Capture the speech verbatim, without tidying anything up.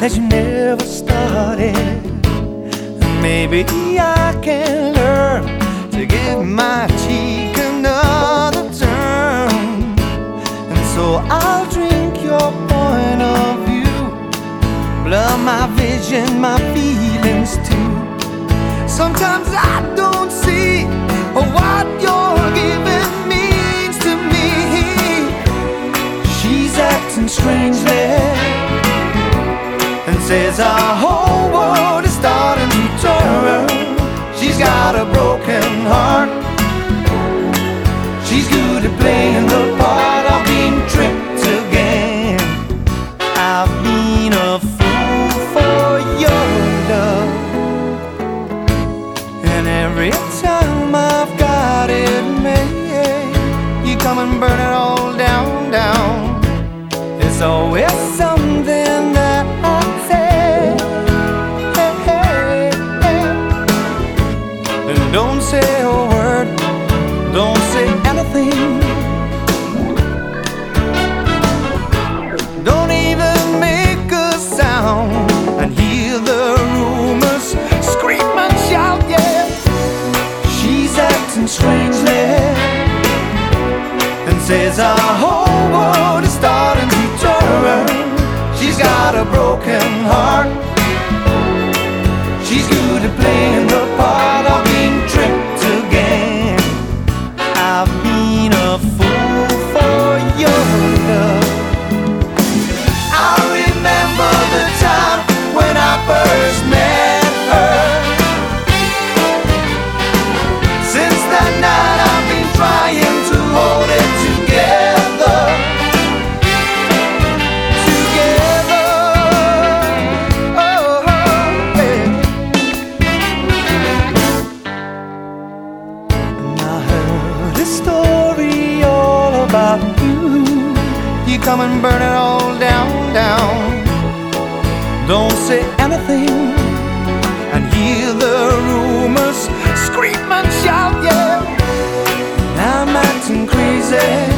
that you never started. Maybe I can learn to give my cheek another turn, and so I'll drink your point of view, blur my vision, my feelings too. Sometimes I don't see what you're giving means to me. She's acting strangely and says our whole world is starting to turn. She's got a broken heart. She's good at playing the part of being tricked again. I've been a fool for your love, and every time I've got it made, you come and burn it all down, down. There's always something that I say, hey, hey, hey. And don't say a word, don't say anything, don't even make a sound, and hear the rumors scream and shout, yeah. She's acting strangely and says our whole world is starting to turn. She's got a broken heart. She's good at playing the part of being tricked again. I've been a fool for your love. I remember the time when I first met her. Since that night I've been trying to hold it together, together. Oh, yeah. And I heard a story all about you. You come and burn it all down, down. Don't say anything, and hear the rumors scream and shout, yeah. I'm acting crazy.